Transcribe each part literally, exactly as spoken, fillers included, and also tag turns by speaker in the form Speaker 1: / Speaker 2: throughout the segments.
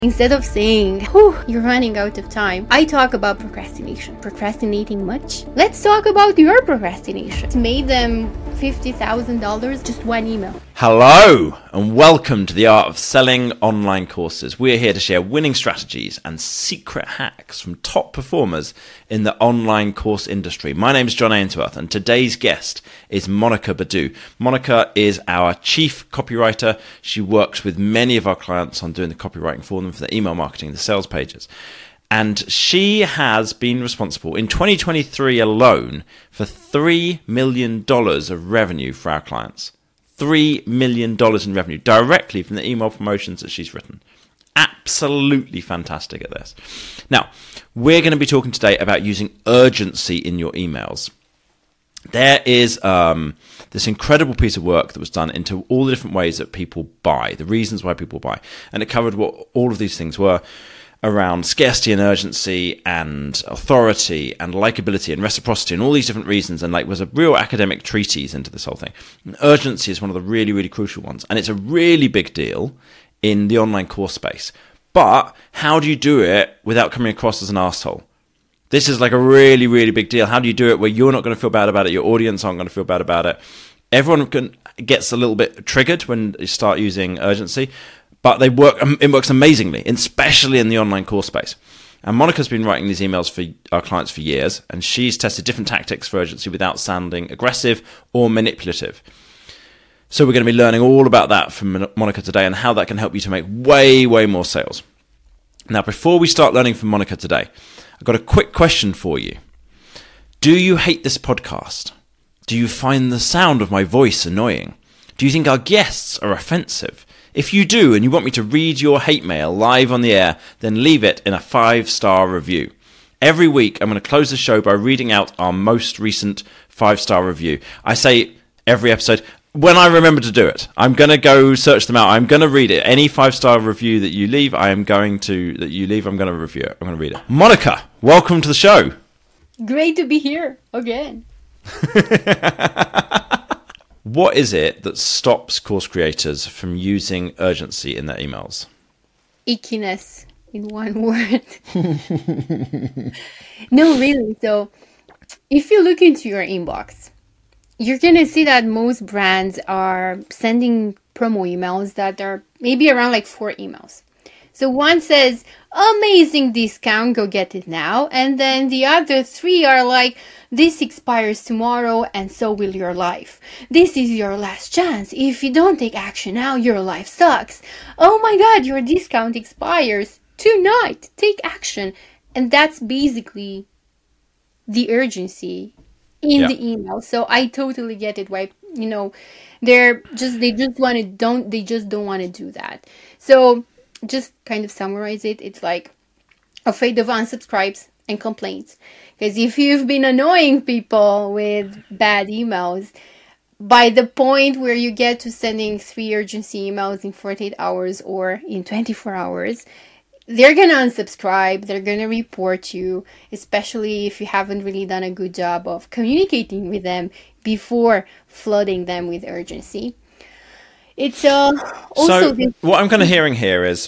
Speaker 1: Instead of saying, "Whew, you're running out of time," I talk about procrastination. Procrastinating much? Let's talk about your procrastination. It made them fifty thousand dollars, just one email.
Speaker 2: Hello, and welcome to the Art of Selling Online Courses. We're here to share winning strategies and secret hacks from top performers in the online course industry. My name is John Ainsworth, and today's guest is Monica Badu. Monica is our chief copywriter. She works with many of our clients on doing the copywriting for them, for the email marketing, the sales pages. And she has been responsible in twenty twenty-three alone for three million dollars of revenue for our clients. three million dollars in revenue directly from the email promotions that she's written. Absolutely fantastic at this. Now, we're going to be talking today about using urgency in your emails. There is um, this incredible piece of work that was done into all the different ways that people buy, the reasons why people buy. And it covered what all of these things were around scarcity and urgency and authority and likability and reciprocity and all these different reasons, and like was a real academic treatise into this whole thing. And urgency is one of the really, really crucial ones. And it's a really big deal in the online course space. But how do you do it without coming across as an asshole? This is like a really, really big deal. How do you do it where you're not going to feel bad about it, your audience aren't going to feel bad about it? Everyone can, gets a little bit triggered when you start using urgency, but they work. It works amazingly, especially in the online course space. And Monica's been writing these emails for our clients for years, and she's tested different tactics for urgency without sounding aggressive or manipulative. So we're going to be learning all about that from Monica today and how that can help you to make way, way more sales. Now, before we start learning from Monica today, I've got a quick question for you. Do you hate this podcast? Do you find the sound of my voice annoying? Do you think our guests are offensive? If you do and you want me to read your hate mail live on the air, then leave it in a five-star review. Every week, I'm going to close the show by reading out our most recent five-star review. I say every episode, when I remember to do it, I'm going to go search them out. I'm going to read it. Any five-star review that you leave, I am going to, that you leave, I'm going to review it. I'm going to read it. Monica, welcome to the show.
Speaker 1: Great to be here again.
Speaker 2: What is it that stops course creators from using urgency in their emails?
Speaker 1: Ickiness, in one word. No, really. So if you look into your inbox, you're going to see that most brands are sending promo emails that are maybe around like four emails. So one says, amazing discount, go get it now. And then the other three are like, this expires tomorrow and so will your life. This is your last chance. If you don't take action now, your life sucks. Oh my God, your discount expires tonight. Take action. And that's basically the urgency in yeah. the email. So I totally get it. Why, you know, they're just, they just want to, don't, they just don't want to do that. So just kind of summarize it. It's like afraid of unsubscribes and complaints. Because if you've been annoying people with bad emails, by the point where you get to sending three urgency emails in forty-eight hours or in twenty-four hours, they're going to unsubscribe, they're going to report you, especially if you haven't really done a good job of communicating with them before flooding them with urgency. It's uh, also...
Speaker 2: So this- what I'm kind of hearing here is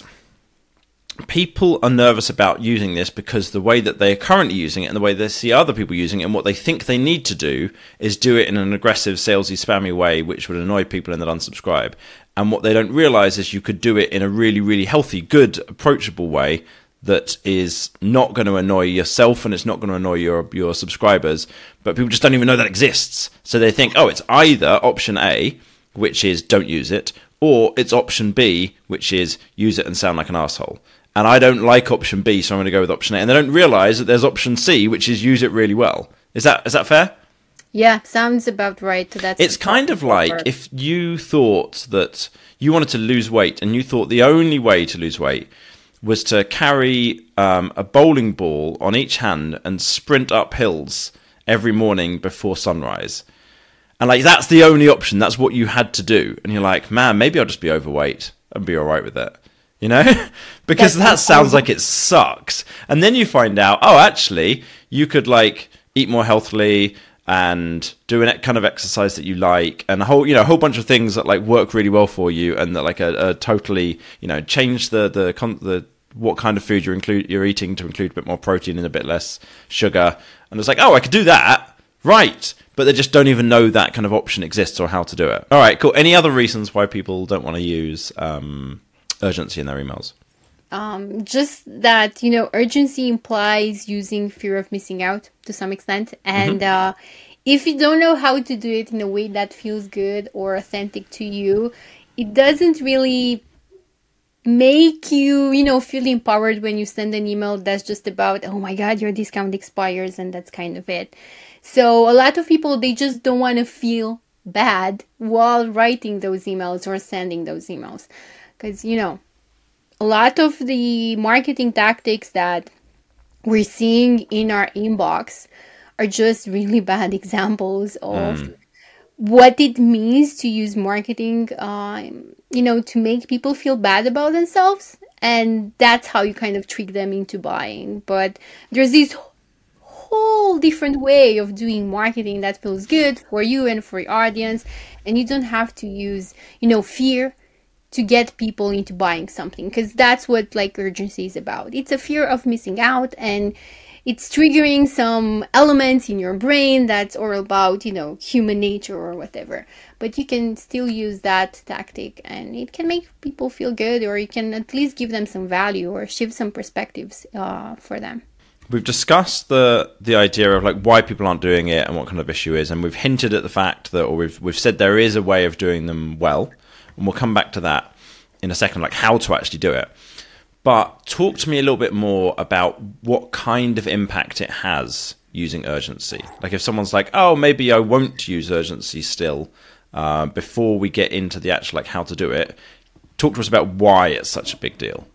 Speaker 2: people are nervous about using this because the way that they're currently using it and the way they see other people using it and what they think they need to do is do it in an aggressive, salesy, spammy way, which would annoy people and then unsubscribe. And what they don't realize is you could do it in a really, really healthy, good, approachable way that is not going to annoy yourself and it's not going to annoy your your subscribers, but people just don't even know that exists. So they think, oh, it's either option A, which is don't use it, or it's option B, which is use it and sound like an asshole. And I don't like option B, so I'm going to go with option A. And they don't realize that there's option C, which is use it really well. Is that is that fair?
Speaker 1: Yeah, sounds about right. That's
Speaker 2: it's kind of like part. If you thought that you wanted to lose weight and you thought the only way to lose weight was to carry um, a bowling ball on each hand and sprint up hills every morning before sunrise. And like that's the only option. That's what you had to do. And you're like, man, maybe I'll just be overweight and be all right with it. You know, because that sounds like it sucks. And then you find out, oh, actually, you could like eat more healthily and do a kind of exercise that you like, and a whole, you know, a whole bunch of things that like work really well for you, and that like a, a totally, you know, change the the con- the what kind of food you're include you're eating to include a bit more protein and a bit less sugar. And it's like, oh, I could do that, right? But they just don't even know that kind of option exists or how to do it. All right, cool. Any other reasons why people don't want to use um, urgency in their emails?
Speaker 1: Um, just that, you know, urgency implies using fear of missing out to some extent. And mm-hmm. uh, if you don't know how to do it in a way that feels good or authentic to you, it doesn't really make you, you know, feel empowered when you send an email that's just about, oh my God, your discount expires, and that's kind of it. So a lot of people, they just don't want to feel bad while writing those emails or sending those emails. Because, you know, a lot of the marketing tactics that we're seeing in our inbox are just really bad examples of mm. what it means to use marketing, uh, you know, to make people feel bad about themselves. And that's how you kind of trick them into buying. But there's this whole different way of doing marketing that feels good for you and for your audience. And you don't have to use, you know, fear to get people into buying something, because that's what like urgency is about. It's a fear of missing out, and it's triggering some elements in your brain that's all about, you know, human nature or whatever. But you can still use that tactic, and it can make people feel good, or you can at least give them some value or shift some perspectives uh, for them.
Speaker 2: We've discussed the the idea of like why people aren't doing it and what kind of issue is, and we've hinted at the fact that, or we've we've said there is a way of doing them well. And we'll come back to that in a second, like how to actually do it. But talk to me a little bit more about what kind of impact it has using urgency. Like if someone's like, oh, maybe I won't use urgency still, uh, before we get into the actual like how to do it, talk to us about why it's such a big deal.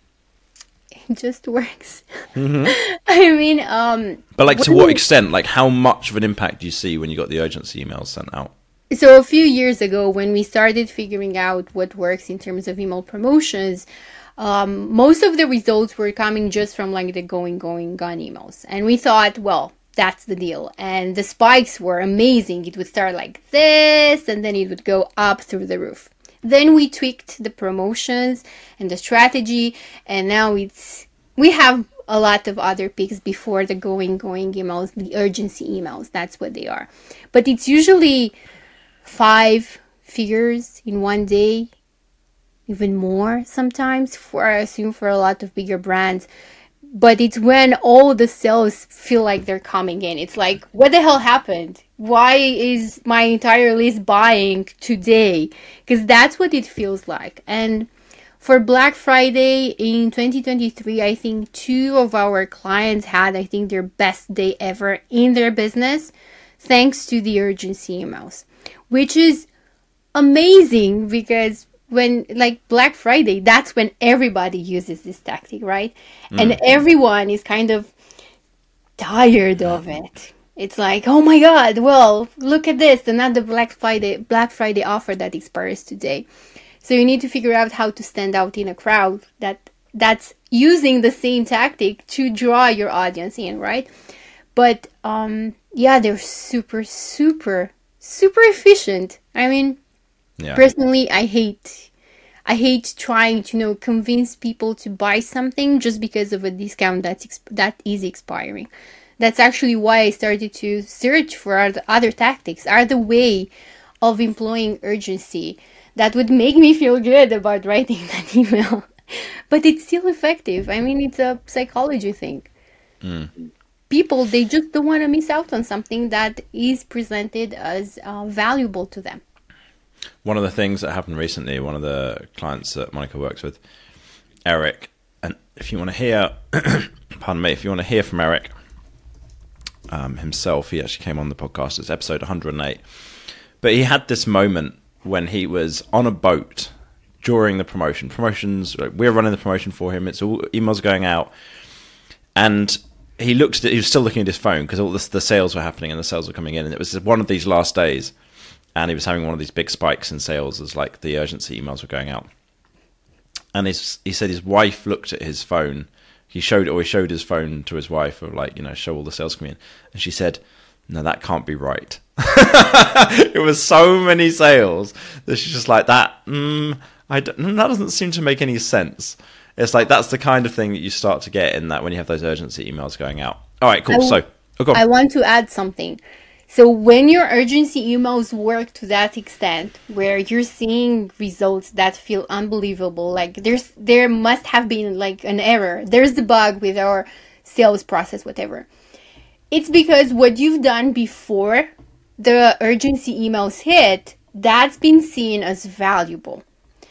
Speaker 1: It just works.
Speaker 2: Mm-hmm.
Speaker 1: I mean, um,
Speaker 2: but like to what extent? Like how much of an impact do you see when you got the urgency emails sent out?
Speaker 1: So a few years ago, when we started figuring out what works in terms of email promotions, um, most of the results were coming just from like the going, going, gone emails. And we thought, well, that's the deal. And the spikes were amazing. It would start like this, and then it would go up through the roof. Then we tweaked the promotions and the strategy, and now it's we have a lot of other picks before the going, going emails, the urgency emails. That's what they are. But it's usually five figures in one day, even more sometimes, for I assume for a lot of bigger brands. But it's when all the sales feel like they're coming in. It's like, what the hell happened? Why is my entire list buying today? Because that's what it feels like. And for Black Friday in twenty twenty-three, I think two of our clients had, I think, their best day ever in their business, thanks to the urgency emails. Which is amazing, because when like Black Friday, that's when everybody uses this tactic, right? Mm. And everyone is kind of tired of it. It's like, oh my God, well, look at this, another Black Friday Black Friday offer that expires today. So you need to figure out how to stand out in a crowd that that's using the same tactic to draw your audience in, right? But um, yeah, they're super, super, super efficient. I mean, yeah. Personally, I hate, I hate trying to, you know, convince people to buy something just because of a discount that's exp- that is expiring. That's actually why I started to search for other, other tactics, other way of employing urgency that would make me feel good about writing that email. But it's still effective. I mean, it's a psychology thing. Mm. People, they just don't want to miss out on something that is presented as uh, valuable to them.
Speaker 2: One of the things that happened recently, one of the clients that Monica works with, Eric, and if you want to hear, pardon me, if you want to hear from Eric um, himself, he actually came on the podcast. It's episode one hundred eight. But he had this moment when he was on a boat during the promotion. Promotions, we're running the promotion for him. It's all emails going out. And he looked at it, he was still looking at his phone because all this, the sales were happening and the sales were coming in. And it was one of these last days. And he was having one of these big spikes in sales as like the urgency emails were going out. And his, he said his wife looked at his phone. He showed, or he showed his phone to his wife of like, you know, show all the sales coming in. And she said, no, that can't be right. It was so many sales that she's just like that. Mm, I don't, that doesn't seem to make any sense. It's like that's the kind of thing that you start to get in that when you have those urgency emails going out. All right, cool.
Speaker 1: I,
Speaker 2: so, oh, go on.
Speaker 1: I want to add something. So when your urgency emails work to that extent, where you're seeing results that feel unbelievable, like there's there must have been like an error. There's a bug with our sales process, whatever. It's because what you've done before the urgency emails hit, that's been seen as valuable.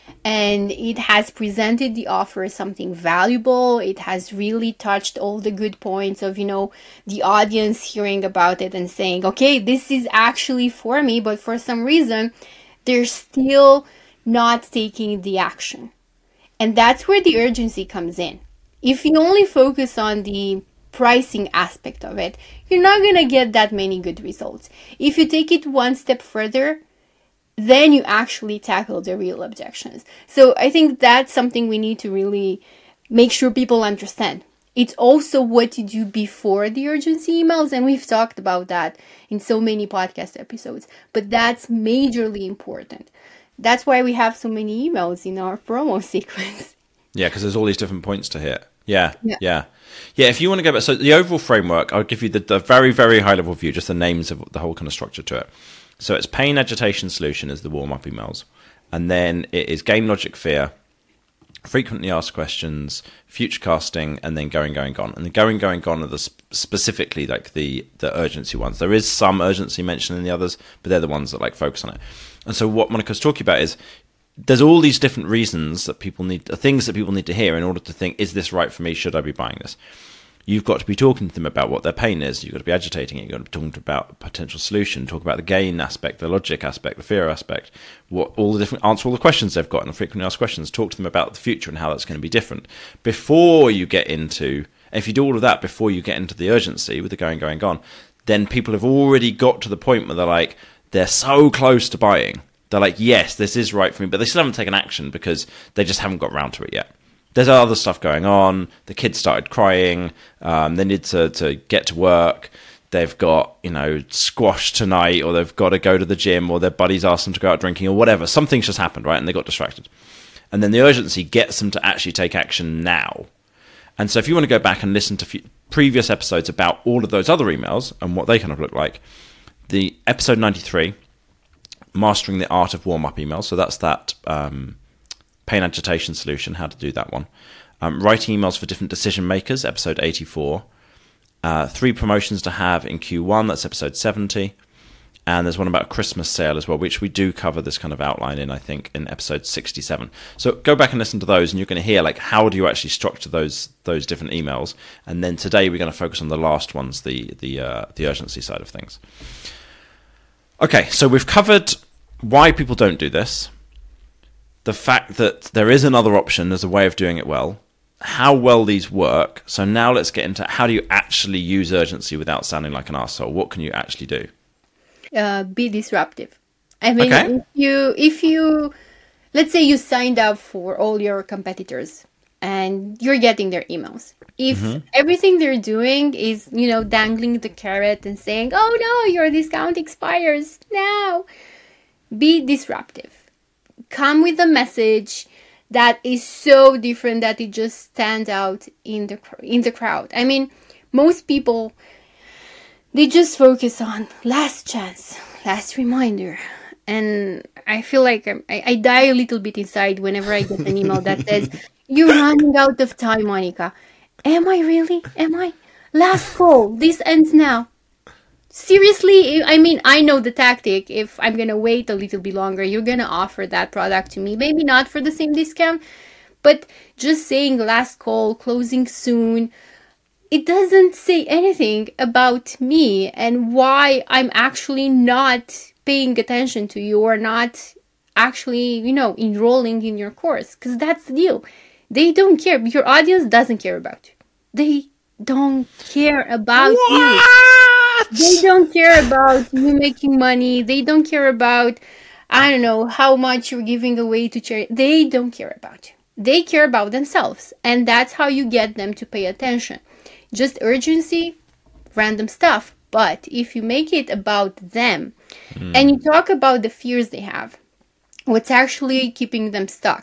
Speaker 1: And it has presented the offer as something valuable. It has really touched all the good points of, you know, the audience hearing about it and saying, okay, this is actually for me, but for some reason, they're still not taking the action. And that's where the urgency comes in. If you only focus on the pricing aspect of it, you're not going to get that many good results. If you take it one step further, then you actually tackle the real objections. So I think that's something we need to really make sure people understand. It's also what you do before the urgency emails, and we've talked about that in so many podcast episodes, but that's majorly important. That's why we have so many emails in our promo sequence.
Speaker 2: Yeah, because there's all these different points to hit. Yeah, yeah,
Speaker 1: yeah.
Speaker 2: Yeah, if you want to go back, so the overall framework, I'll give you the, the very, very high level view, just the names of the whole kind of structure to it. So it's pain, agitation, solution is the warm-up emails. And then it is game, logic, fear, frequently asked questions, future casting, and then going, going, gone. And the going, going, gone are the sp- specifically like the, the urgency ones. There is some urgency mentioned in the others, but they're the ones that like focus on it. And so what Monica's talking about is there's all these different reasons that people need, things that people need to hear in order to think, is this right for me? Should I be buying this? You've got to be talking to them about what their pain is. You've got to be agitating it. You've got to be talking about a potential solution, talk about the gain aspect, the logic aspect, the fear aspect, what all the different, answer all the questions they've got and the frequently asked questions, talk to them about the future and how that's going to be different. Before you get into, if you do all of that before you get into the urgency with the going, going, gone, then people have already got to the point where they're like, they're so close to buying. They're like, yes, this is right for me, but they still haven't taken action because they just haven't got around to it yet. There's other stuff going on. The kids started crying. Um, they need to, to get to work. They've got, you know, squash tonight, or they've got to go to the gym, or their buddies asked them to go out drinking, or whatever. Something's just happened, right? And they got distracted. And then the urgency gets them to actually take action now. And so if you want to go back and listen to few previous episodes about all of those other emails and what they kind of look like, the episode ninety-three, Mastering the Art of Warm-Up Emails. So that's that... Um, Pain, agitation, solution, how to do that one. Um, writing emails for different decision makers, episode eighty-four. Uh, three promotions to have in Q one, that's episode seventy. And there's one about a Christmas sale as well, which we do cover this kind of outline in, I think, in episode sixty-seven. So go back and listen to those, and you're going to hear, like, how do you actually structure those those different emails? And then today we're going to focus on the last ones, the the uh, the urgency side of things. Okay, so we've covered why people don't do this, the fact that there is another option as a way of doing it well, how well these work. So now let's get into how do you actually use urgency without sounding like an arsehole? What can you actually do?
Speaker 1: Uh, be disruptive. I mean,
Speaker 2: okay.
Speaker 1: if you, if you, let's say you signed up for all your competitors and you're getting their emails. If mm-hmm. everything they're doing is, you know, dangling the carrot and saying, oh no, your discount expires now, be disruptive. Come with a message that is so different that it just stands out in the in the crowd. I mean, most people, they just focus on last chance, last reminder. And I feel like I, I die a little bit inside whenever I get an email that says, you're running out of time, Monica. Am I really? Am I? Last call. This ends now. Seriously, I mean, I know the tactic. If I'm going to wait a little bit longer, you're going to offer that product to me. Maybe not for the same discount, but just saying last call, closing soon, it doesn't say anything about me and why I'm actually not paying attention to you or not actually, you know, enrolling in your course. Because that's the deal. They don't care. Your audience doesn't care about you. They don't care about what? you. They don't care about you making money. They don't care about, I don't know, how much you're giving away to charity. They don't care about you. They care about themselves. And that's how you get them to pay attention. Just urgency, random stuff. But if you make it about them mm. and you talk about the fears they have, what's actually keeping them stuck,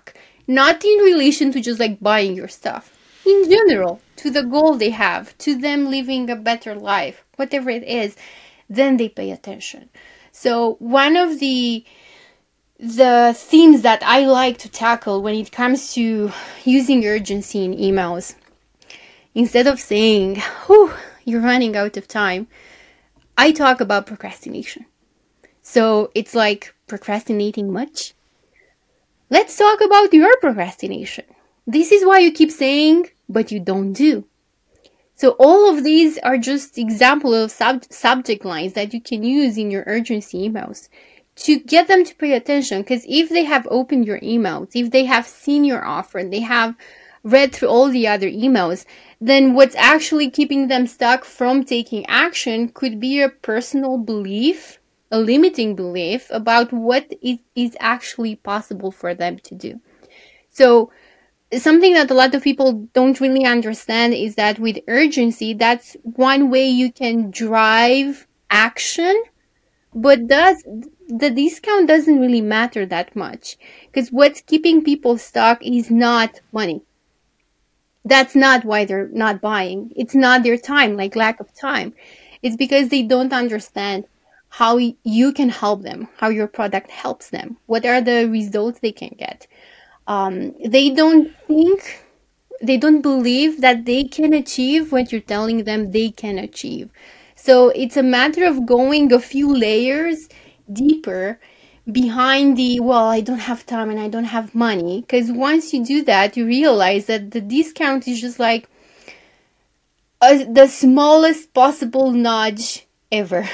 Speaker 1: not in relation to just like buying your stuff, in general, to the goal they have, to them living a better life, whatever it is, then they pay attention. So one of the the themes that I like to tackle when it comes to using urgency in emails, instead of saying, whew, you're running out of time, I talk about procrastination. So it's like, procrastinating much? Let's talk about your procrastination. This is why you keep saying, but you don't do. So all of these are just examples of sub- subject lines that you can use in your urgency emails to get them to pay attention. Because if they have opened your emails, if they have seen your offer, and they have read through all the other emails, then what's actually keeping them stuck from taking action could be a personal belief, a limiting belief about what is, is actually possible for them to do. So something that a lot of people don't really understand is that with urgency, that's one way you can drive action, but does the discount doesn't really matter that much, because what's keeping people stuck is not money. That's not why they're not buying. It's not their time, like lack of time. It's because they don't understand how you can help them, how your product helps them, what are the results they can get. Um, they don't think, they don't believe that they can achieve what you're telling them they can achieve. So it's a matter of going a few layers deeper behind the, well, I don't have time and I don't have money. Because once you do that, you realize that the discount is just like a, the smallest possible nudge ever.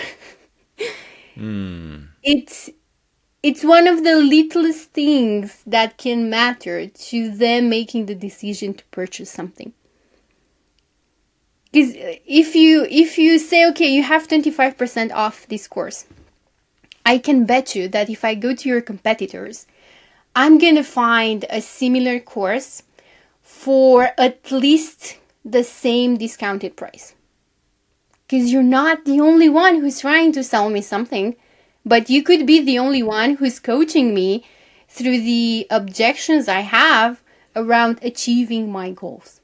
Speaker 2: mm.
Speaker 1: It's It's one of the littlest things that can matter to them making the decision to purchase something. Because if you if you say, okay, you have twenty-five percent off this course, I can bet you that if I go to your competitors, I'm going to find a similar course for at least the same discounted price. Because you're not the only one who's trying to sell me something. But you could be the only one who's coaching me through the objections I have around achieving my goals.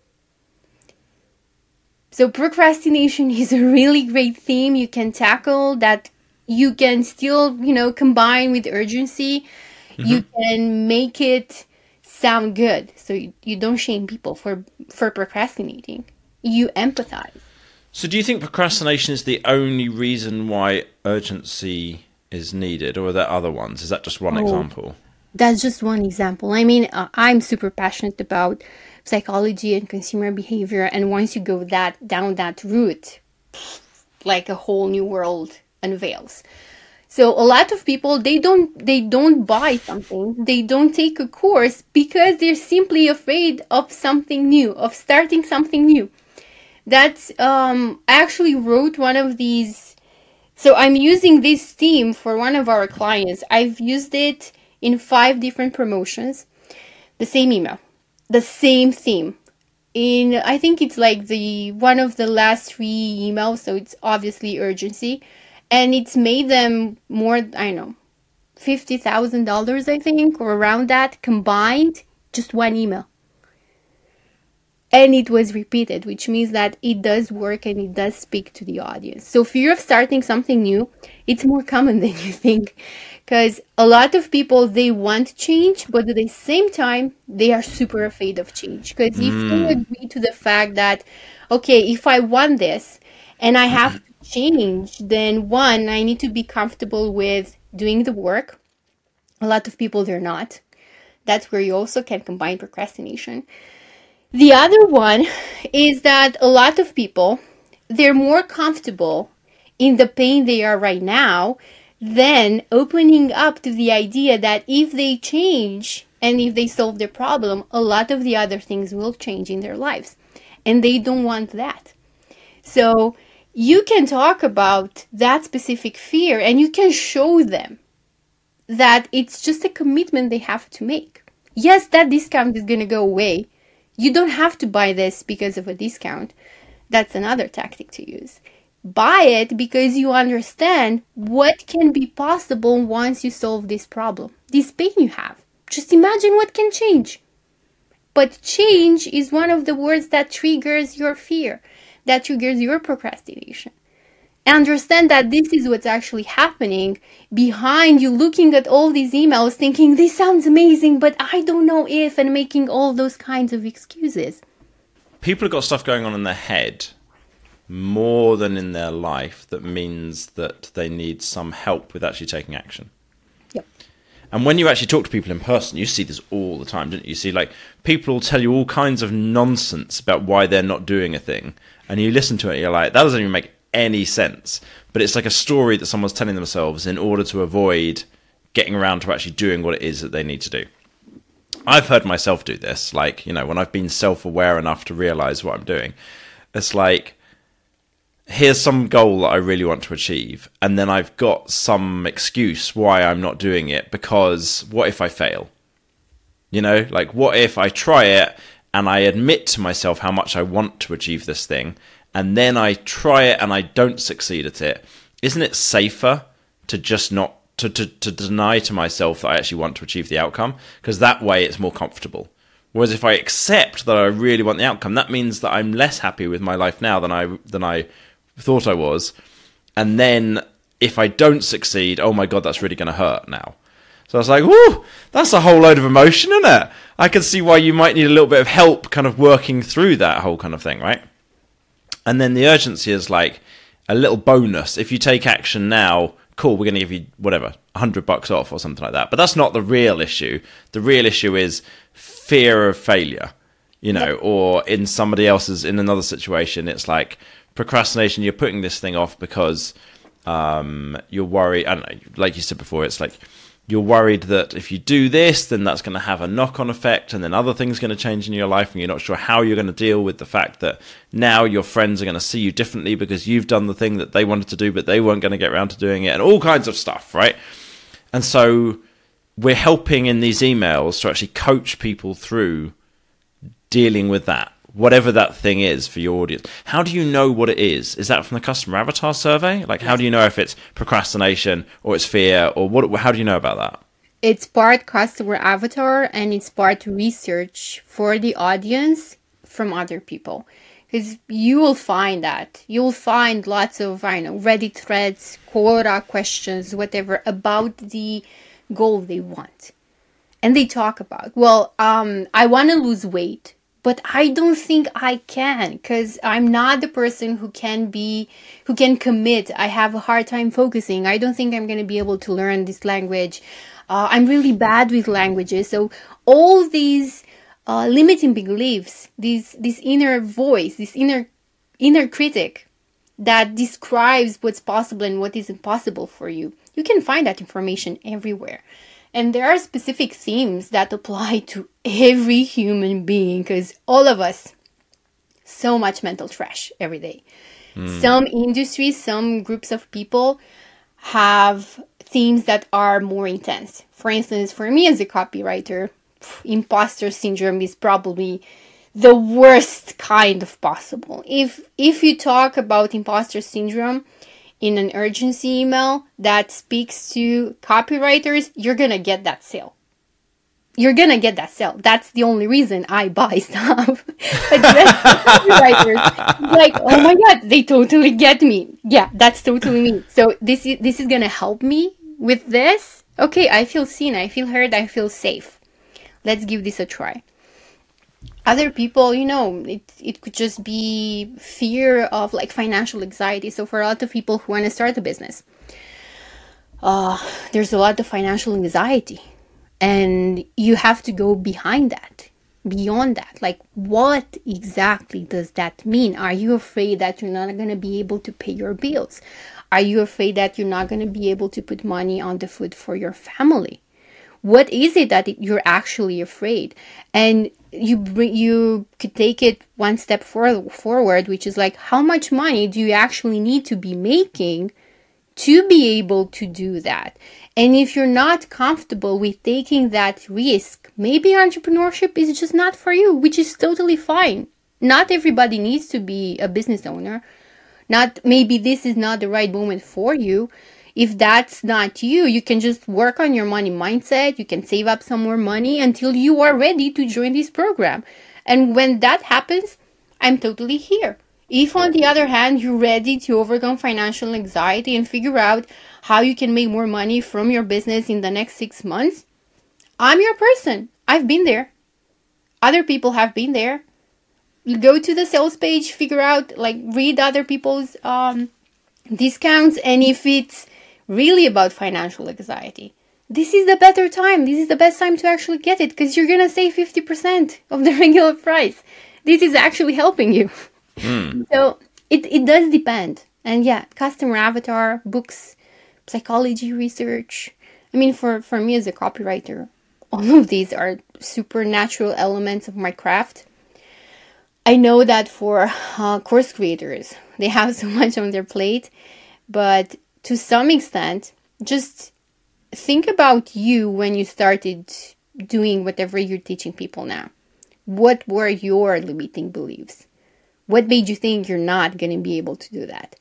Speaker 1: So procrastination is a really great theme you can tackle that you can still, you know, combine with urgency. Mm-hmm. You can make it sound good. So you, you don't shame people for, for procrastinating. You empathize.
Speaker 2: So do you think procrastination is the only reason why urgency is needed, or are there other ones? Is that just one oh, example?
Speaker 1: That's just one example. I mean, uh, I'm super passionate about psychology and consumer behavior, and once you go that down that route, like a whole new world unveils. So a lot of people, they don't they don't buy something, they don't take a course because they're simply afraid of something new, of starting something new. That's um I actually wrote one of these. So I'm using this theme for one of our clients. I've used it in five different promotions. The same email, the same theme. In I think it's like the one of the last three emails, so it's obviously urgency. And it's made them more, I don't know, fifty thousand dollars, I think, or around that, combined, just one email. And it was repeated, which means that it does work and it does speak to the audience. So fear of starting something new, it's more common than you think. Because a lot of people, they want change, but at the same time, they are super afraid of change. Because mm. if you agree to the fact that, okay, if I want this and I have to change, then one, I need to be comfortable with doing the work. A lot of people, they're not. That's where you also can combine procrastination. The other one is that a lot of people, they're more comfortable in the pain they are right now than opening up to the idea that if they change and if they solve their problem, a lot of the other things will change in their lives. And they don't want that. So you can talk about that specific fear and you can show them that it's just a commitment they have to make. Yes, that discount is going to go away. You don't have to buy this because of a discount. That's another tactic to use. Buy it because you understand what can be possible once you solve this problem, this pain you have. Just imagine what can change. But change is one of the words that triggers your fear, that triggers your procrastination. Understand that this is what's actually happening behind you looking at all these emails thinking, this sounds amazing, but I don't know if, and making all those kinds of excuses.
Speaker 2: People have got stuff going on in their head more than in their life that means that they need some help with actually taking action.
Speaker 1: Yep.
Speaker 2: And when you actually talk to people in person, you see this all the time, don't you? You see, like, people will tell you all kinds of nonsense about why they're not doing a thing. And you listen to it and you're like, that doesn't even make any sense. But it's like a story that someone's telling themselves in order to avoid getting around to actually doing what it is that they need to do. I've heard myself do this, like, you know, when I've been self-aware enough to realize what I'm doing. It's like, here's some goal that I really want to achieve, and then I've got some excuse why I'm not doing it, because what if I fail? You know, like, what if I try it and I admit to myself how much I want to achieve this thing, and then I try it and I don't succeed at it? Isn't it safer to just not To, to, to deny to myself that I actually want to achieve the outcome? Because that way it's more comfortable. Whereas if I accept that I really want the outcome, that means that I'm less happy with my life now than I than I thought I was. And then if I don't succeed, oh my God, that's really going to hurt now. So I was like, whoo, that's a whole load of emotion, isn't it? I can see why you might need a little bit of help kind of working through that whole kind of thing, right? And then the urgency is like a little bonus. If you take action now, cool, we're going to give you whatever, a hundred bucks off or something like that. But that's not the real issue. The real issue is fear of failure, you know, or in somebody else's, in another situation, it's like procrastination. You're putting this thing off because um, you're worried. I don't know, like you said before, it's like you're worried that if you do this, then that's going to have a knock-on effect, and then other things are going to change in your life, and you're not sure how you're going to deal with the fact that now your friends are going to see you differently because you've done the thing that they wanted to do, but they weren't going to get around to doing it, and all kinds of stuff, right? And so we're helping in these emails to actually coach people through dealing with that, whatever that thing is for your audience. How do you know what it is? Is that from the customer avatar survey? Like, how do you know if it's procrastination or it's fear, or what? How do you know about that?
Speaker 1: It's part customer avatar and it's part research for the audience from other people. Because you will find that. You'll find lots of, I know, Reddit threads, Quora questions, whatever, about the goal they want. And they talk about, well, um, I want to lose weight, but I don't think I can, because I'm not the person who can be, who can commit. I have a hard time focusing. I don't think I'm going to be able to learn this language. Uh, I'm really bad with languages. So all these uh, limiting beliefs, this this inner voice, this inner inner critic that describes what's possible and what isn't possible for you, you can find that information everywhere. And there are specific themes that apply to every human being, because all of us, so much mental trash every day. Mm. Some industries, some groups of people have themes that are more intense. For instance, for me as a copywriter, imposter syndrome is probably the worst kind of possible. If if you talk about imposter syndrome in an urgency email that speaks to copywriters, you're going to get that sale. You're going to get that sale. That's the only reason I buy stuff. But copywriters, like, oh my God, they totally get me. Yeah, that's totally me. So this is, this is going to help me with this. Okay, I feel seen, I feel heard, I feel safe. Let's give this a try. Other people, you know, it it could just be fear of like financial anxiety. So for a lot of people who want to start a business, uh, there's a lot of financial anxiety. And you have to go behind that, beyond that. Like, what exactly does that mean? Are you afraid that you're not going to be able to pay your bills? Are you afraid that you're not going to be able to put money on the food for your family? What is it that you're actually afraid? And you bring, you could take it one step for, forward, which is like, how much money do you actually need to be making to be able to do that? And if you're not comfortable with taking that risk, maybe entrepreneurship is just not for you, which is totally fine. Not everybody needs to be a business owner. Not maybe this is not the right moment for you. If that's not you, you can just work on your money mindset. You can save up some more money until you are ready to join this program. And when that happens, I'm totally here. If, on the other hand, you're ready to overcome financial anxiety and figure out how you can make more money from your business in the next six months, I'm your person. I've been there. Other people have been there. Go to the sales page, figure out, like, read other people's um, discounts. And if it's really about financial anxiety, this is the better time. This is the best time to actually get it, because you're going to save fifty percent of the regular price. This is actually helping you. Mm. So it, it does depend. And yeah, customer avatar, books, psychology research. I mean, for, for me as a copywriter, all of these are supernatural elements of my craft. I know that for uh, course creators, they have so much on their plate, but to some extent, just think about you when you started doing whatever you're teaching people now. What were your limiting beliefs? What made you think you're not going to be able to do that?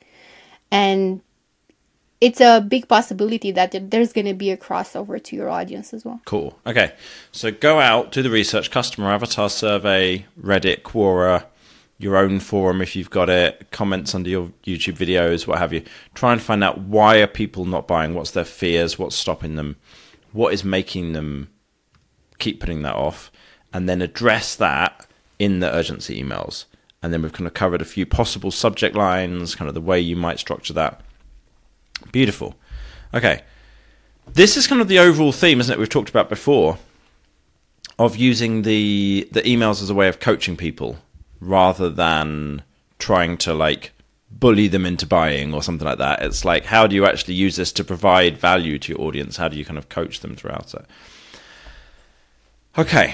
Speaker 1: And it's a big possibility that there's going to be a crossover to your audience as well.
Speaker 2: Cool. Okay. So go out, do the research, customer avatar survey, Reddit, Quora, your own forum if you've got it, comments under your YouTube videos, what have you. Try and find out, why are people not buying? What's their fears? What's stopping them? What is making them keep putting that off? And then address that in the urgency emails. And then we've kind of covered a few possible subject lines, kind of the way you might structure that. Beautiful. Okay. This is kind of the overall theme, isn't it? We've talked about before, of using the the emails as a way of coaching people rather than trying to like bully them into buying or something like that. It's like, how do you actually use this to provide value to your audience? How do you kind of coach them throughout it? Okay.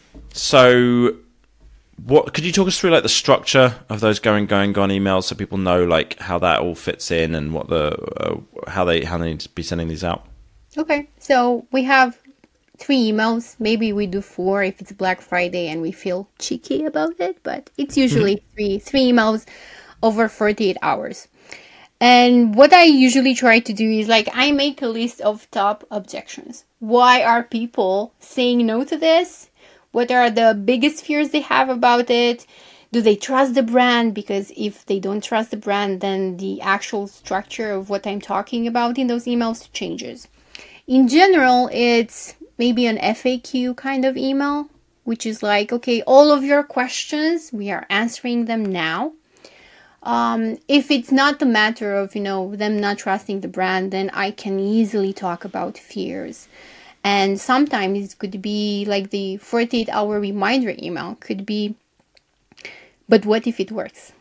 Speaker 2: So what could you talk us through, like the structure of those going, going, gone emails, so people know like how that all fits in and what the uh, how they how they need to be sending these out?
Speaker 1: Okay, so we have three emails. Maybe we do four if it's Black Friday and we feel cheeky about it, but it's usually mm-hmm. three three emails over forty-eight hours. And what I usually try to do is, like, I make a list of top objections. Why are people saying no to this? What are the biggest fears they have about it? Do they trust the brand? Because if they don't trust the brand, then the actual structure of what I'm talking about in those emails changes. In general, it's maybe an F A Q kind of email, which is like, okay, all of your questions, we are answering them now. Um, if it's not the matter of, you know, them not trusting the brand, then I can easily talk about fears. And sometimes it could be like the forty-eight hour reminder email could be, but what if it works?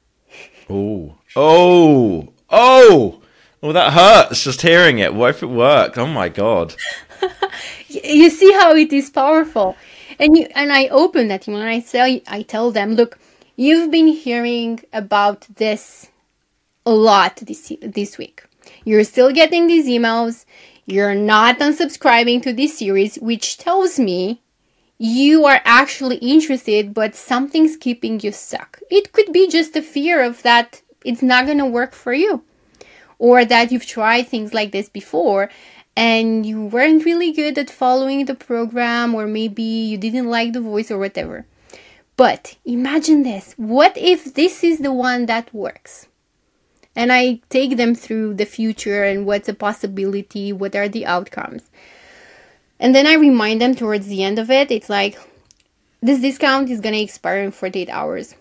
Speaker 2: Oh, oh, oh, oh, that hurts just hearing it. What if it worked? Oh my God.
Speaker 1: You see how it is powerful. And you, and I open that email and I tell, I tell them, look, you've been hearing about this a lot this, this week. You're still getting these emails. You're not unsubscribing to this series, which tells me you are actually interested, but something's keeping you stuck. It could be just a fear of that it's not going to work for you, or that you've tried things like this before and you weren't really good at following the program, or maybe you didn't like the voice or whatever. But imagine this. What if this is the one that works? And I take them through the future and what's a possibility, what are the outcomes. And then I remind them towards the end of it, it's like, this discount is going to expire in forty-eight hours.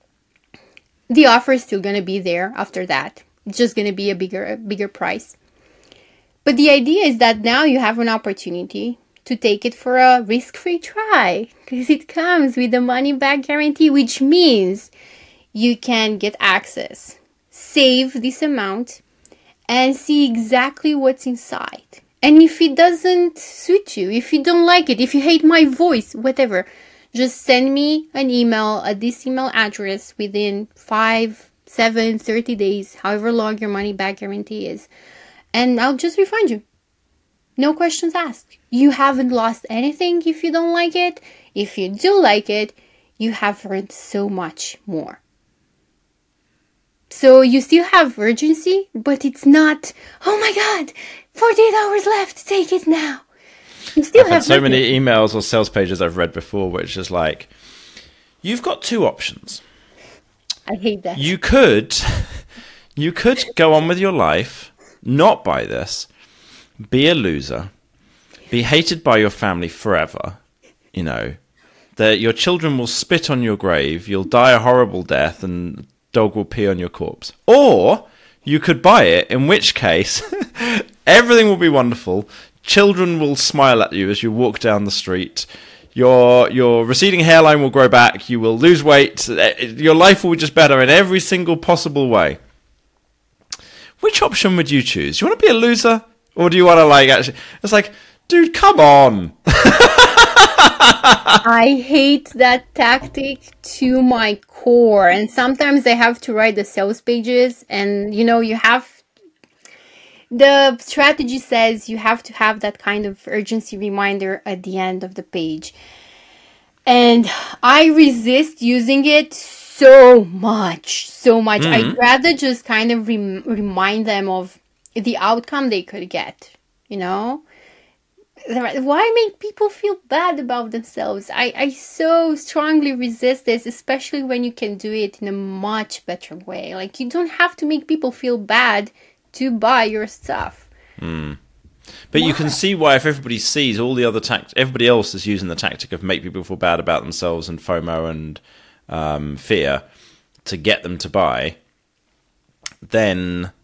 Speaker 1: The offer is still going to be there after that. It's just going to be a bigger, a bigger price. But the idea is that now you have an opportunity to take it for a risk-free try, because it comes with a money-back guarantee, which means you can get access, save this amount, and see exactly what's inside. And if it doesn't suit you, if you don't like it, if you hate my voice, whatever, just send me an email at this email address within five, seven, thirty days, however long your money-back guarantee is, and I'll just refund you. No questions asked. You haven't lost anything if you don't like it. If you do like it, you have earned so much more. So you still have urgency, but it's not, oh my God, forty-eight hours left, take it now. You still
Speaker 2: I've
Speaker 1: have
Speaker 2: had so
Speaker 1: urgency.
Speaker 2: many emails or sales pages I've read before which is like, you've got two options.
Speaker 1: I hate that.
Speaker 2: You could, you could go on with your life, not buy this, be a loser, be hated by your family forever, you know, that your children will spit on your grave, you'll die a horrible death, and dog will pee on your corpse. Or you could buy it, in which case everything will be wonderful. Children will smile at you as you walk down the street. Your your receding hairline will grow back. You will lose weight. Your life will be just better in every single possible way. Which option would you choose? Do you want to be a loser? Or do you want to like actually... It's like, dude, come on.
Speaker 1: I hate that tactic to my core. And sometimes I have to write the sales pages. And, you know, you have... The strategy says you have to have that kind of urgency reminder at the end of the page. And I resist using it so much, so much. Mm-hmm. I'd rather just kind of rem- remind them of the outcome they could get, you know? Why make people feel bad about themselves? I, I so strongly resist this, especially when you can do it in a much better way. Like, you don't have to make people feel bad to buy your stuff.
Speaker 2: Mm. But why? You can see why if everybody sees all the other tact, everybody else is using the tactic of make people feel bad about themselves and FOMO and um, fear to get them to buy, then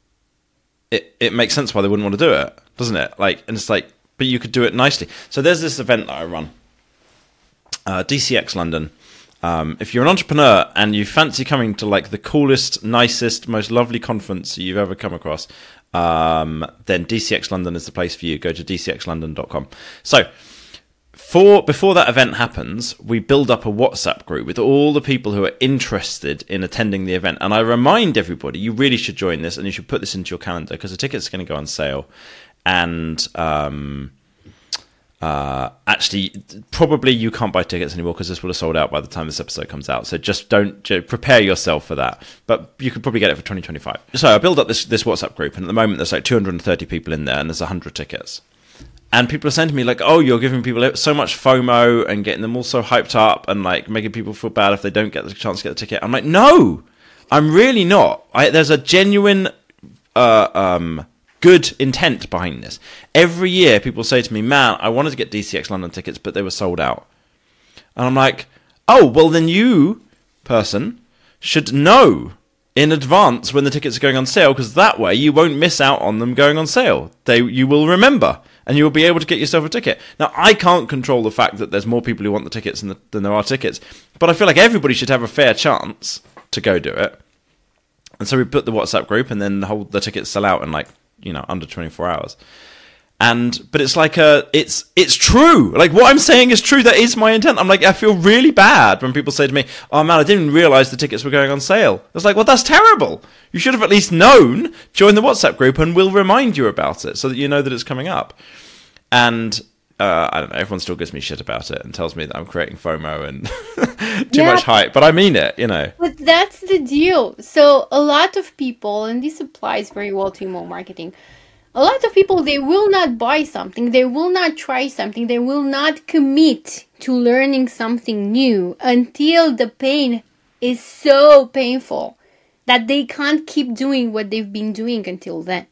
Speaker 2: it it makes sense why they wouldn't want to do it, doesn't it? Like, and it's like, but you could do it nicely. So there's this event that I run, uh, D C X London. Um, if you're an entrepreneur and you fancy coming to like the coolest, nicest, most lovely conference you've ever come across, um, then D C X London is the place for you. Go to d c x london dot com. So for before that event happens, we build up a WhatsApp group with all the people who are interested in attending the event. And I remind everybody, you really should join this and you should put this into your calendar because the tickets are going to go on sale. And um, uh, actually, probably you can't buy tickets anymore because this will have sold out by the time this episode comes out. So just don't just prepare yourself for that. But you could probably get it for twenty twenty-five. So I build up this this WhatsApp group, and at the moment there's like two hundred thirty people in there, and there's one hundred tickets. And people are saying to me like, "Oh, you're giving people so much FOMO and getting them all so hyped up, and like making people feel bad if they don't get the chance to get the ticket." I'm like, "No, I'm really not. I, there's a genuine." Uh, um, good intent behind this. Every year people say to me, man, I wanted to get D C X London tickets, but they were sold out. And I'm like, oh, well then you, person, should know in advance when the tickets are going on sale, because that way you won't miss out on them going on sale. They, you will remember, and you will be able to get yourself a ticket. Now, I can't control the fact that there's more people who want the tickets than, the, than there are tickets, but I feel like everybody should have a fair chance to go do it. And so we put the WhatsApp group, and then the whole the tickets sell out in like, you know, under twenty-four hours. And, but it's like a, it's, it's true. Like what I'm saying is true. That is my intent. I'm like, I feel really bad when people say to me, oh man, I didn't realize the tickets were going on sale. It's like, well, that's terrible. You should have at least known, join the WhatsApp group and we'll remind you about it so that you know that it's coming up. And, uh, I don't know, everyone still gives me shit about it and tells me that I'm creating FOMO and too yeah. much hype, but I mean it, you know.
Speaker 1: But that's the deal. So a lot of people, and this applies very well to email marketing, a lot of people, they will not buy something, they will not try something, they will not commit to learning something new until the pain is so painful that they can't keep doing what they've been doing until then.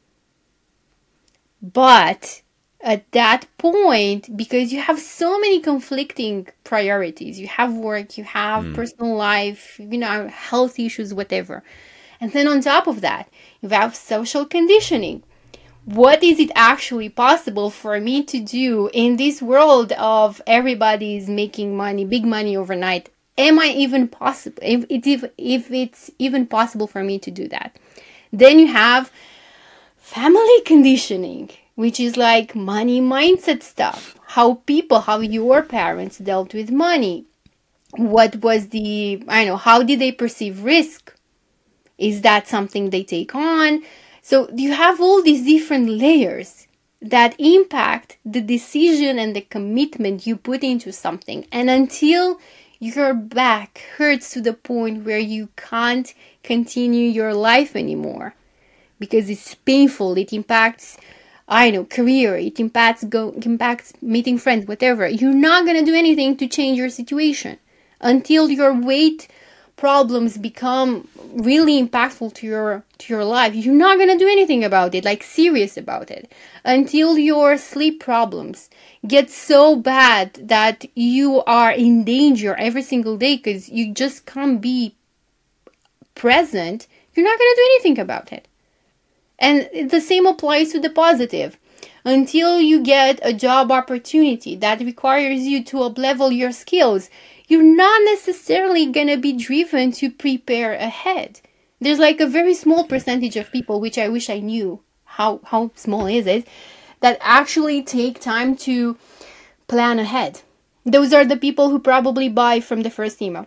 Speaker 1: But at that point, because you have so many conflicting priorities, you have work, you have mm. personal life, you know, health issues, whatever. And then on top of that, you have social conditioning. What is it actually possible for me to do in this world of everybody's making money, big money overnight? Am I even possible? If, if, if it's even possible for me to do that. Then you have family conditioning, which is like money mindset stuff. How people, how your parents dealt with money. What was the, I don't know, how did they perceive risk? Is that something they take on? So you have all these different layers that impact the decision and the commitment you put into something. And until your back hurts to the point where you can't continue your life anymore because it's painful. It impacts, I know, career. It impacts go impacts meeting friends, whatever. You're not gonna do anything to change your situation until your weight problems become really impactful to your to your life. You're not gonna do anything about it, like serious about it, until your sleep problems get so bad that you are in danger every single day because you just can't be present. You're not gonna do anything about it. And the same applies to the positive. Until you get a job opportunity that requires you to up-level your skills, you're not necessarily going to be driven to prepare ahead. There's like a very small percentage of people, which I wish I knew how, how small is it, that actually take time to plan ahead. Those are the people who probably buy from the first email.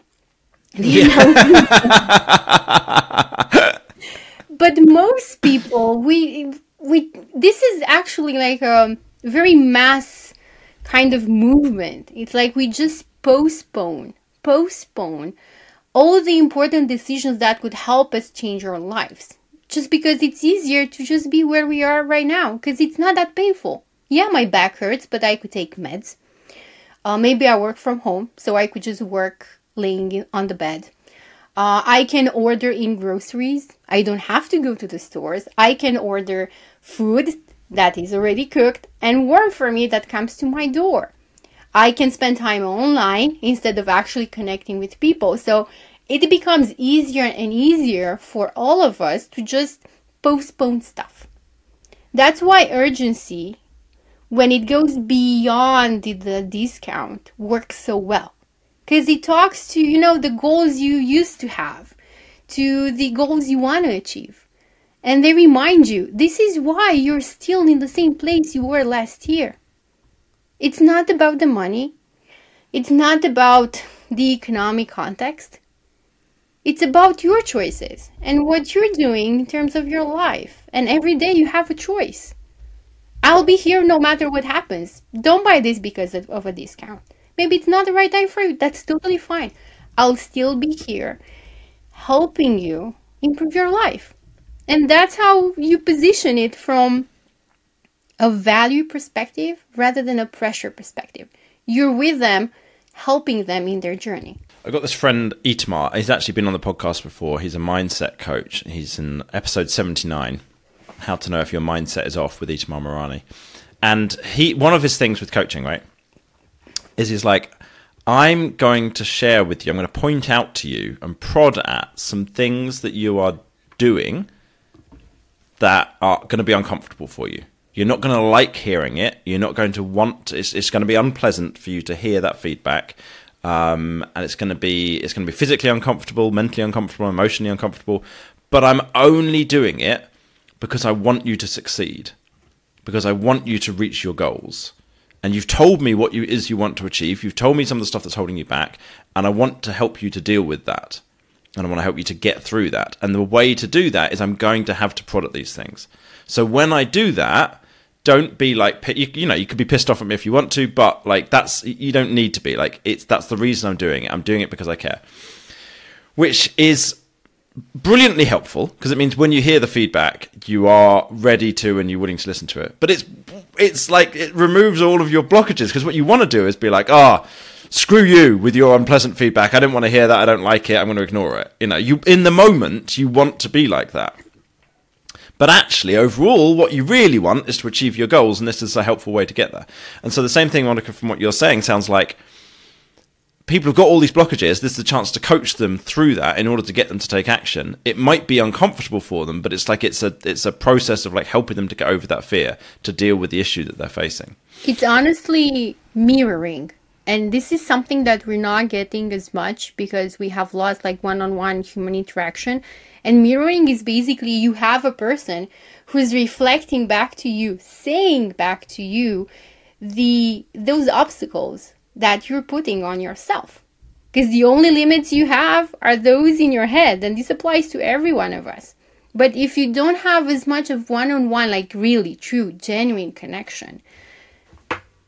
Speaker 1: But most people, we we this is actually like a very mass kind of movement. It's like we just postpone, postpone all the important decisions that could help us change our lives. Just because it's easier to just be where we are right now, because it's not that painful. Yeah, my back hurts, but I could take meds. Uh, maybe I work from home, so I could just work laying on the bed. Uh, I can order in groceries. I don't have to go to the stores. I can order food that is already cooked and warm for me that comes to my door. I can spend time online instead of actually connecting with people. So it becomes easier and easier for all of us to just postpone stuff. That's why urgency, when it goes beyond the, the discount, works so well. Because it talks to, you know, the goals you used to have, to the goals you want to achieve. And they remind you, this is why you're still in the same place you were last year. It's not about the money. It's not about the economic context. It's about your choices and what you're doing in terms of your life. And every day you have a choice. I'll be here no matter what happens. Don't buy this because of, of a discount. Maybe it's not the right time for you. That's totally fine. I'll still be here helping you improve your life. And that's how you position it from a value perspective rather than a pressure perspective. You're with them, helping them in their journey.
Speaker 2: I've got this friend, Itamar. He's actually been on the podcast before. He's a mindset coach. He's in episode seventy-nine, How to Know If Your Mindset is Off with Itamar Marani. And he, one of his things with coaching, right, is he's like, I'm going to share with you, I'm going to point out to you and prod at some things that you are doing that are going to be uncomfortable for you. You're not going to like hearing it. You're not going to want to, it's, it's going to be unpleasant for you to hear that feedback. Um, and it's going to be, it's going to be physically uncomfortable, mentally uncomfortable, emotionally uncomfortable. But I'm only doing it because I want you to succeed, because I want you to reach your goals. And you've told me what you is you want to achieve. You've told me some of the stuff that's holding you back. And I want to help you to deal with that. And I want to help you to get through that. And the way to do that is I'm going to have to prod at these things. So when I do that, don't be like, you, you know, you could be pissed off at me if you want to, but like that's, you don't need to be. Like, it's, that's the reason I'm doing it. I'm doing it because I care. Which is brilliantly helpful, because it means when you hear the feedback, you are ready to and you're willing to listen to it. But it's it's like it removes all of your blockages, because what you want to do is be like, ah, oh, screw you with your unpleasant feedback. I don't want to hear that. I don't like it. I'm going to ignore it. You know, you in the moment you want to be like that. But actually, overall, what you really want is to achieve your goals, and this is a helpful way to get there. And so the same thing, Monica, from what you're saying, sounds like people have got all these blockages. This is a chance to coach them through that in order to get them to take action. It might be uncomfortable for them, but it's like it's a it's a process of like helping them to get over that fear, to deal with the issue that they're facing.
Speaker 1: It's honestly mirroring. And this is something that we're not getting as much because we have lost like one-on-one human interaction. And mirroring is basically you have a person who's reflecting back to you, saying back to you the those obstacles that you're putting on yourself. Because the only limits you have are those in your head. And this applies to every one of us. But if you don't have as much of one-on-one, like really true, genuine connection,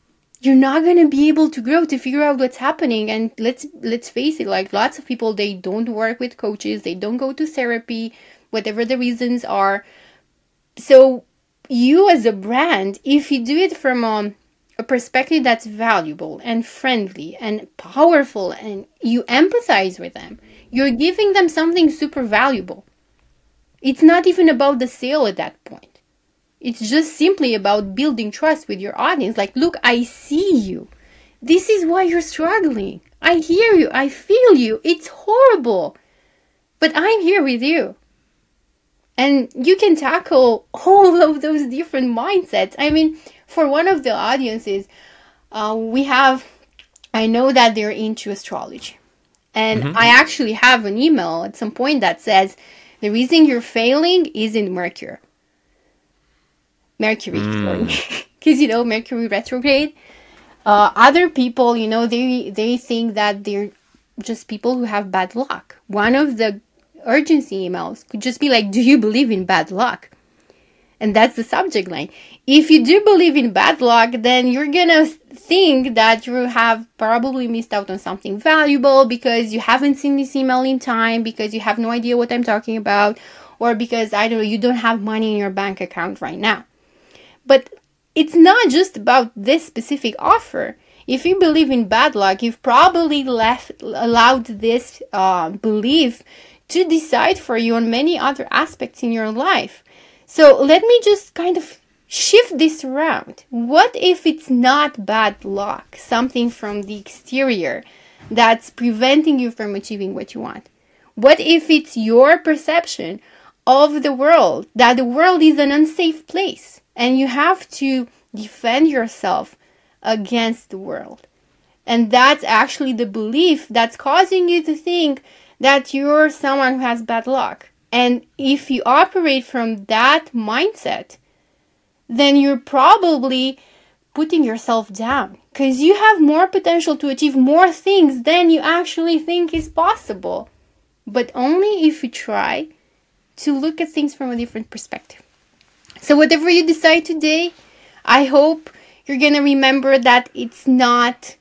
Speaker 1: you're not going to be able to grow, to figure out what's happening. And let's let's face it, like lots of people, they don't work with coaches, they don't go to therapy, whatever the reasons are. So you as a brand, if you do it from a, a perspective that's valuable and friendly and powerful, and you empathize with them, you're giving them something super valuable. It's not even about the sale at that point. It's just simply about building trust with your audience. Like, look, I see you. This is why you're struggling. I hear you. I feel you. It's horrible. But I'm here with you. And you can tackle all of those different mindsets. I mean, for one of the audiences, uh, we have, I know that they're into astrology. And mm-hmm. I actually have an email at some point that says, the reason you're failing is in Mercury. Mercury, mm. because, you know, Mercury retrograde. Uh, other people, you know, they they think that they're just people who have bad luck. One of the urgency emails could just be like, do you believe in bad luck? And that's the subject line. If you do believe in bad luck, then you're going to think that you have probably missed out on something valuable because you haven't seen this email in time, because you have no idea what I'm talking about, or because, I don't know, you don't have money in your bank account right now. But it's not just about this specific offer. If you believe in bad luck, you've probably left allowed this uh, belief to decide for you on many other aspects in your life. So let me just kind of shift this around. What if it's not bad luck, something from the exterior that's preventing you from achieving what you want? What if it's your perception of the world, that the world is an unsafe place and you have to defend yourself against the world? And that's actually the belief that's causing you to think that you're someone who has bad luck. And if you operate from that mindset, then you're probably putting yourself down, because you have more potential to achieve more things than you actually think is possible. But only if you try to look at things from a different perspective. So whatever you decide today, I hope you're going to remember that it's not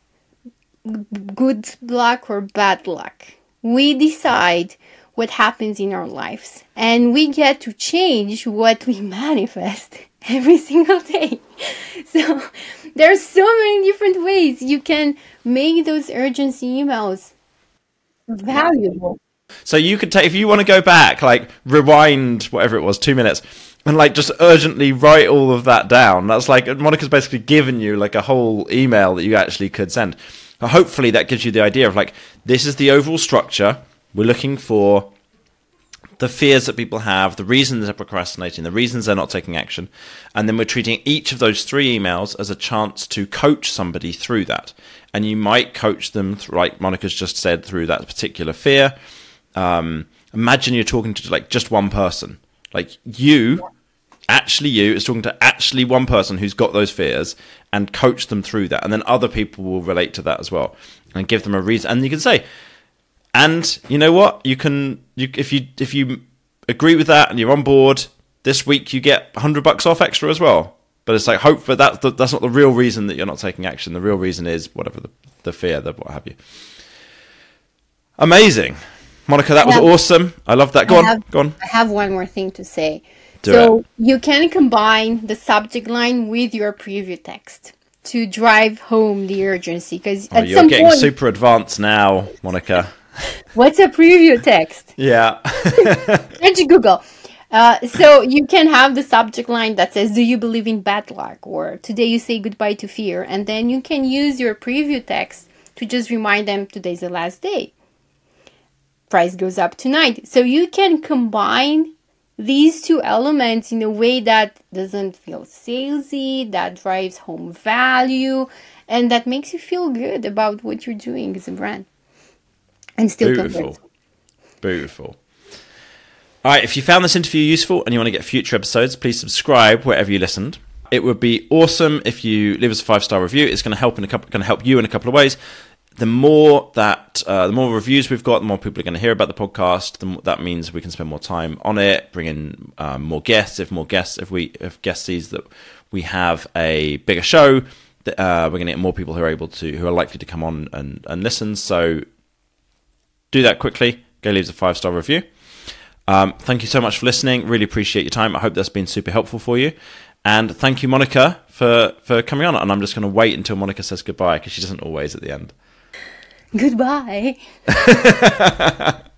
Speaker 1: good luck or bad luck. We decide what happens in our lives, and we get to change what we manifest every single day. So there's so many different ways you can make those urgency emails valuable.
Speaker 2: So you could take, if you want to go back, like rewind whatever it was, two minutes, and like just urgently write all of that down. That's like, Monica's basically given you like a whole email that you actually could send. Hopefully that gives you the idea of like, this is the overall structure. We're looking for the fears that people have, the reasons they're procrastinating, the reasons they're not taking action. And then we're treating each of those three emails as a chance to coach somebody through that. And you might coach them, like Monica's just said, through that particular fear. Um, imagine you're talking to like just one person. Like you, actually you, is talking to actually one person who's got those fears, and coach them through that. And then other people will relate to that as well and give them a reason. And you can say, and you know what? You can, you, if you if you agree with that and you're on board, this week you get a hundred bucks off extra as well. But it's like hope, but that's that's not the real reason that you're not taking action. The real reason is whatever the, the fear, the what have you. Amazing, Monica, that was awesome. I love that. Go I on,
Speaker 1: have,
Speaker 2: go on.
Speaker 1: I have one more thing to say.
Speaker 2: Do
Speaker 1: so
Speaker 2: it.
Speaker 1: You can combine the subject line with your preview text to drive home the urgency. Because
Speaker 2: oh,
Speaker 1: at
Speaker 2: you're
Speaker 1: some
Speaker 2: getting
Speaker 1: point,
Speaker 2: super advanced now, Monica.
Speaker 1: What's a preview text?
Speaker 2: Yeah.
Speaker 1: Search Google. Uh, so you can have the subject line that says, do you believe in bad luck? Or today you say goodbye to fear. And then you can use your preview text to just remind them today's the last day. Price goes up tonight. So you can combine these two elements in a way that doesn't feel salesy, that drives home value, and that makes you feel good about what you're doing as a brand. And still
Speaker 2: Beautiful. Beautiful. All right, if you found this interview useful and you want to get future episodes, please subscribe wherever you listened. It would be awesome if you leave us a five-star review. It's going to help in a couple, going to help you in a couple of ways. The more that uh, the more reviews we've got, the more people are going to hear about the podcast. The more, that means we can spend more time on it, bring in um, more guests. If more guests, if we if guest sees that we have a bigger show, Uh, we're going to get more people who are able to, who are likely to come on and, and listen. So do that quickly. Go leave us a five-star review. Um, thank you so much for listening. Really appreciate your time. I hope that's been super helpful for you. And thank you, Monica, for, for coming on. And I'm just going to wait until Monica says goodbye, because she doesn't always at the end.
Speaker 1: Goodbye.